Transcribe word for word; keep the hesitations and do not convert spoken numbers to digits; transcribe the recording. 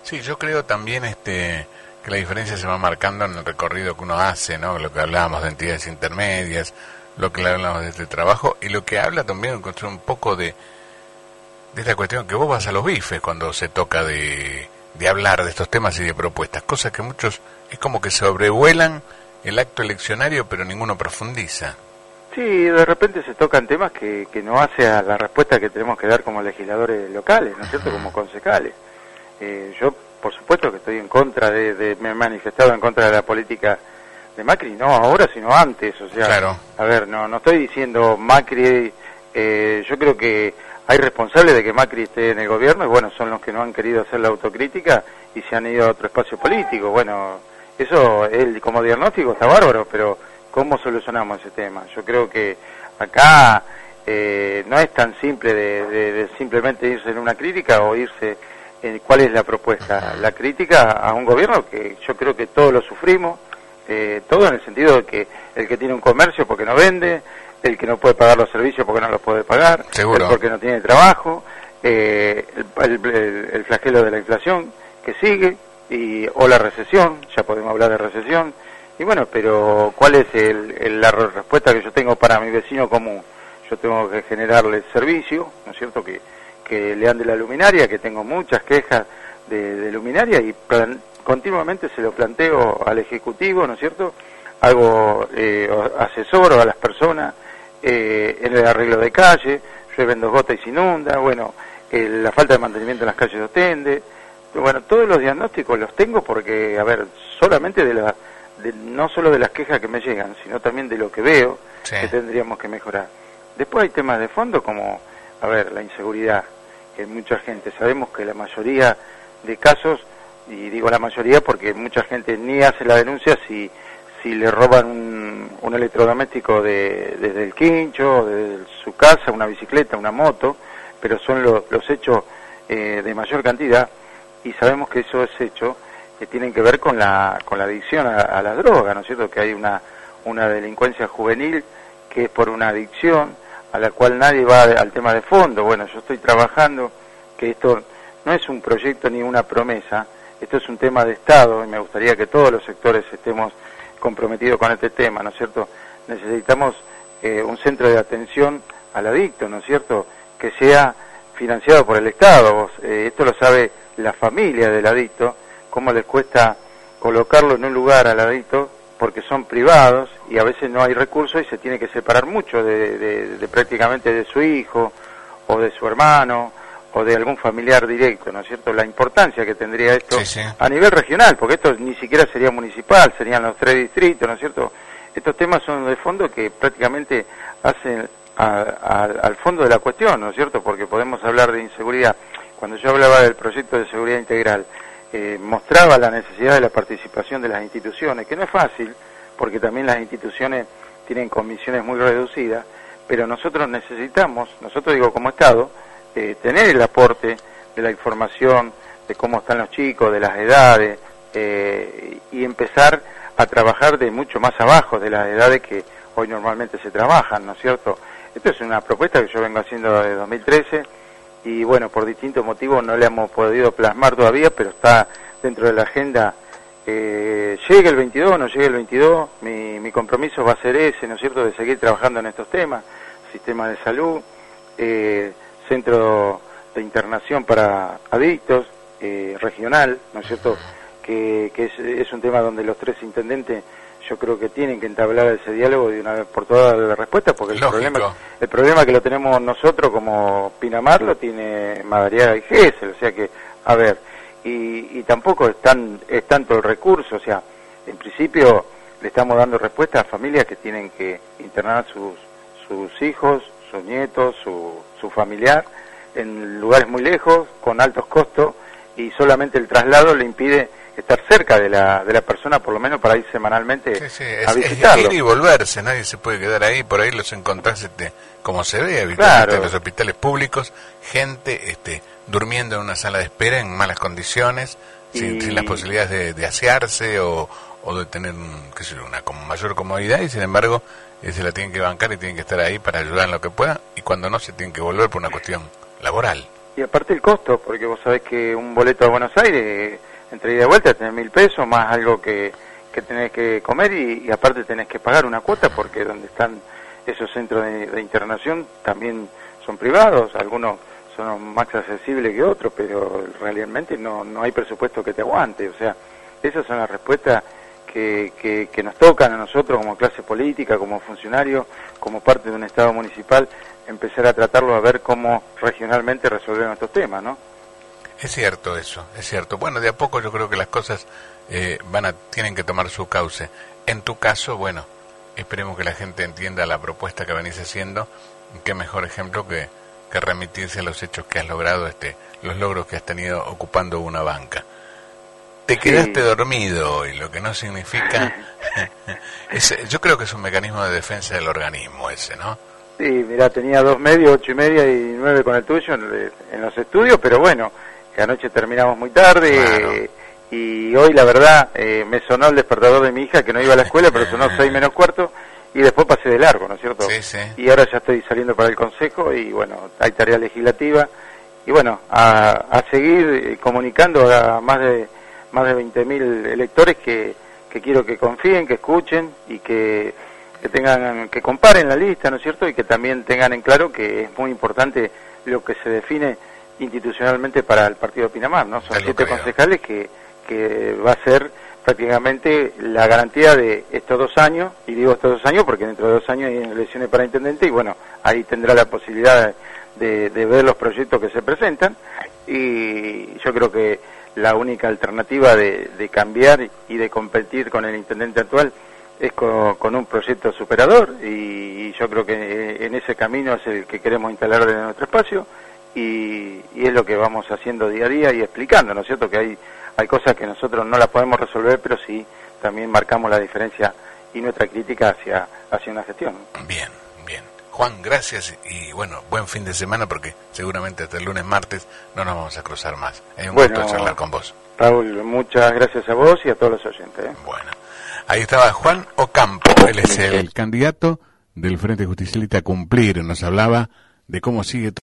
Sí, yo creo también este que la diferencia se va marcando en el recorrido que uno hace, ¿no? Lo que hablábamos de entidades intermedias, lo que hablamos de este trabajo y lo que habla también encontré un poco de de esta cuestión que vos vas a los bifes cuando se toca de, de hablar de estos temas y de propuestas, cosas que muchos es como que sobrevuelan el acto eleccionario pero ninguno profundiza. Sí, de repente se tocan temas que, que no hace a la respuesta que tenemos que dar como legisladores locales, ¿no es cierto?, como concejales. Eh, yo, por supuesto que estoy en contra de, de, me he manifestado en contra de la política de Macri, no ahora, sino antes, o sea, claro. A ver, no no estoy diciendo Macri, eh, yo creo que hay responsables de que Macri esté en el gobierno, y bueno, son los que no han querido hacer la autocrítica y se han ido a otro espacio político, bueno, eso, él como diagnóstico está bárbaro, pero ¿cómo solucionamos ese tema? Yo creo que acá eh, no es tan simple de, de, de simplemente irse en una crítica o irse en cuál es la propuesta. La crítica a un gobierno que yo creo que todos lo sufrimos, eh, todo en el sentido de que el que tiene un comercio porque no vende, el que no puede pagar los servicios porque no los puede pagar, ¿seguro? El porque no tiene trabajo, eh, el, el, el flagelo de la inflación que sigue, y o la recesión, ya podemos hablar de recesión. Y bueno, pero ¿cuál es el, el, la respuesta que yo tengo para mi vecino común? Yo tengo que generarle servicio, ¿no es cierto?, que, que le ande la luminaria, que tengo muchas quejas de, de luminaria y plan, continuamente se lo planteo al Ejecutivo, ¿no es cierto?, hago eh, asesoro a las personas eh, en el arreglo de calle, llueven dos gotas y se inunda, bueno, eh, la falta de mantenimiento en las calles lo tende, bueno, todos los diagnósticos los tengo porque, a ver, solamente de la... De, no solo de las quejas que me llegan, sino también de lo que veo, sí, que tendríamos que mejorar. Después hay temas de fondo como, a ver, la inseguridad, que hay mucha gente, sabemos que la mayoría de casos, y digo la mayoría porque mucha gente ni hace la denuncia si si le roban un, un electrodoméstico de, desde el quincho, desde su casa, una bicicleta, una moto, pero son lo, los hechos eh, de mayor cantidad, y sabemos que eso es hecho que tienen que ver con la con la adicción a, a la droga, ¿no es cierto?, que hay una una delincuencia juvenil que es por una adicción a la cual nadie va al tema de fondo. Bueno, yo estoy trabajando que esto no es un proyecto ni una promesa, esto es un tema de Estado y me gustaría que todos los sectores estemos comprometidos con este tema, ¿no es cierto? Necesitamos eh, un centro de atención al adicto, ¿no es cierto?, que sea financiado por el Estado. Eh, esto lo sabe la familia del adicto, cómo les cuesta colocarlo en un lugar al adicto porque son privados y a veces no hay recursos y se tiene que separar mucho de, de, de prácticamente de su hijo o de su hermano o de algún familiar directo, ¿no es cierto? La importancia que tendría esto, sí, sí, a nivel regional, porque esto ni siquiera sería municipal, serían los tres distritos, ¿no es cierto? Estos temas son de fondo que prácticamente hacen a, a, al fondo de la cuestión, ¿no es cierto? Porque podemos hablar de inseguridad. Cuando yo hablaba del proyecto de seguridad integral, Eh, mostraba la necesidad de la participación de las instituciones, que no es fácil, porque también las instituciones tienen comisiones muy reducidas, pero nosotros necesitamos, nosotros digo como Estado, eh, tener el aporte de la información, de cómo están los chicos, de las edades, eh, y empezar a trabajar de mucho más abajo de las edades que hoy normalmente se trabajan, ¿no es cierto? Esto es una propuesta que yo vengo haciendo desde dos mil trece, y bueno, por distintos motivos no le hemos podido plasmar todavía, pero está dentro de la agenda. Eh, llegue el veintidós o no llegue el veintidós, mi, mi compromiso va a ser ese, ¿no es cierto?, de seguir trabajando en estos temas, sistema de salud, eh, centro de internación para adictos, eh, regional, ¿no es cierto?, que, que es, es un tema donde los tres intendentes yo creo que tienen que entablar ese diálogo de una vez por todas la respuesta, porque el problema, el problema que lo tenemos nosotros como Pinamar lo tiene Madariaga y Gesell, o sea que, a ver, y, y tampoco es, tan, es tanto el recurso, o sea, en principio le estamos dando respuesta a familias que tienen que internar sus, sus hijos, sus nietos, su, su familiar, en lugares muy lejos, con altos costos, y solamente el traslado le impide estar cerca de la de la persona, por lo menos para ir semanalmente, sí, sí, es, a visitarlo. Es ir y volverse, nadie se puede quedar ahí, por ahí los encontrás este, como se ve habitualmente, claro, en los hospitales públicos, gente este durmiendo en una sala de espera en malas condiciones, y... sin, sin las posibilidades de, de asearse o, o de tener un, qué sé yo, una con mayor comodidad, y sin embargo eh, se la tienen que bancar y tienen que estar ahí para ayudar en lo que puedan, y cuando no se tienen que volver por una cuestión laboral. Y aparte el costo, porque vos sabés que un boleto a Buenos Aires, entre ida y vuelta, tenés mil pesos, más algo que, que tenés que comer y, y aparte tenés que pagar una cuota, porque donde están esos centros de, de internación también son privados, algunos son más accesibles que otros, pero realmente no, no hay presupuesto que te aguante. O sea, esas son las respuestas que, que, que nos tocan a nosotros como clase política, como funcionarios, como parte de un Estado municipal, empezar a tratarlo, a ver cómo regionalmente resolver estos temas, ¿no? Es cierto eso, es cierto. Bueno, de a poco yo creo que las cosas eh, van a tienen que tomar su cauce. En tu caso, bueno, esperemos que la gente entienda la propuesta que venís haciendo. Qué mejor ejemplo que, que remitirse a los hechos que has logrado, este, los logros que has tenido ocupando una banca. Te Sí. quedaste dormido hoy, lo que no significa... es, yo creo que es un mecanismo de defensa del organismo ese, ¿no? Sí, mirá, tenía dos medios, ocho y media y nueve con el tuyo en, en los estudios, pero bueno, que anoche terminamos muy tarde, Claro. eh, y hoy la verdad eh, me sonó el despertador de mi hija que no iba a la escuela, pero sonó seis menos cuarto y después pasé de largo, ¿no es cierto? Sí, sí. Y ahora ya estoy saliendo para el consejo y bueno, hay tarea legislativa y bueno, a, a seguir eh, comunicando a más de más de veinte mil electores que, que quiero que confíen, que escuchen y que que tengan, que comparen la lista, ¿no es cierto? Y que también tengan en claro que es muy importante lo que se define institucionalmente para el partido Pinamar, ¿no? Son Te lo siete creo. concejales que, que va a ser prácticamente la garantía de estos dos años, y digo estos dos años porque dentro de dos años hay elecciones para intendente y bueno, ahí tendrá la posibilidad de, de ver los proyectos que se presentan y yo creo que la única alternativa de, de cambiar y de competir con el intendente actual es con, con un proyecto superador y, y yo creo que en ese camino es el que queremos instalar en nuestro espacio y, y es lo que vamos haciendo día a día y explicando, ¿no es cierto? Que hay, hay cosas que nosotros no las podemos resolver, pero sí también marcamos la diferencia y nuestra crítica hacia, hacia una gestión. Bien, bien. Juan, gracias y bueno, buen fin de semana porque seguramente hasta el lunes, martes no nos vamos a cruzar más. Es un Bueno, gusto charlar con vos. Raúl, muchas gracias a vos y a todos los oyentes, ¿eh? Bueno, ahí estaba Juan Ocampo, él es el candidato del Frente Justicialista a cumplir, nos hablaba de cómo sigue